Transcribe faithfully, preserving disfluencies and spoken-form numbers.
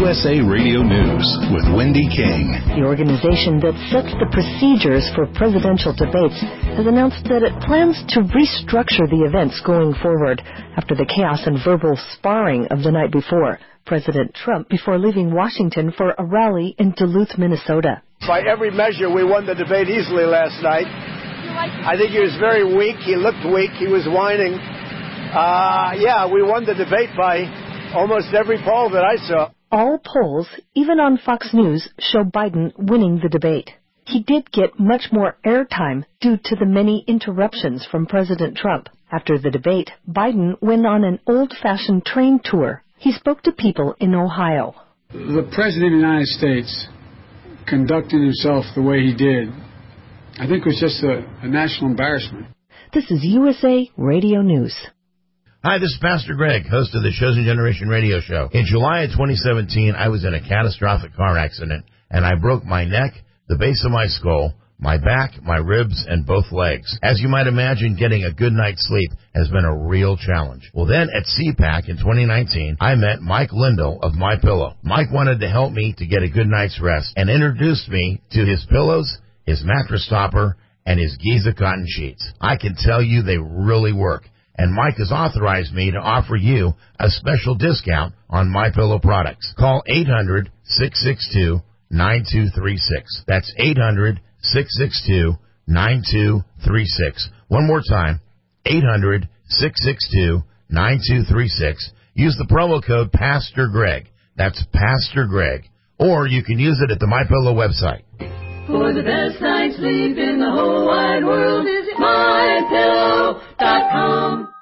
U S A Radio News with Wendy King. The organization that sets the procedures for presidential debates has announced that it plans to restructure the events going forward after the chaos and verbal sparring of the night before. President Trump before leaving Washington for a rally in Duluth, Minnesota. By every measure, we won the debate easily last night. I think he was very weak. He looked weak. He was whining. Uh, yeah, we won the debate by almost every poll that I saw. All polls, even on Fox News, show Biden winning the debate. He did get much more airtime due to the many interruptions from President Trump. After the debate, Biden went on an old-fashioned train tour. He spoke to people in Ohio. The President of the United States conducting himself the way he did, I think it was just a, a national embarrassment. This is U S A Radio News. Hi, this is Pastor Greg, host of the Chosen Generation radio show. In July of twenty seventeen, I was in a catastrophic car accident, and I broke my neck, the base of my skull, my back, my ribs, and both legs. As you might imagine, getting a good night's sleep has been a real challenge. Well, then at C PAC in twenty nineteen, I met Mike Lindell of MyPillow. Mike wanted to help me to get a good night's rest and introduced me to his pillows, his mattress topper, and his Giza cotton sheets. I can tell you they really work. And Mike has authorized me to offer you a special discount on MyPillow products. Call eight hundred, six six two, nine two three six. That's eight hundred, six six two, nine two three six. One more time, eight hundred, six six two, nine two three six. Use the promo code Pastor Greg. That's Pastor Greg. Or you can use it at the MyPillow website. For the best night's sleep in the whole wide world, visit my pillow dot com.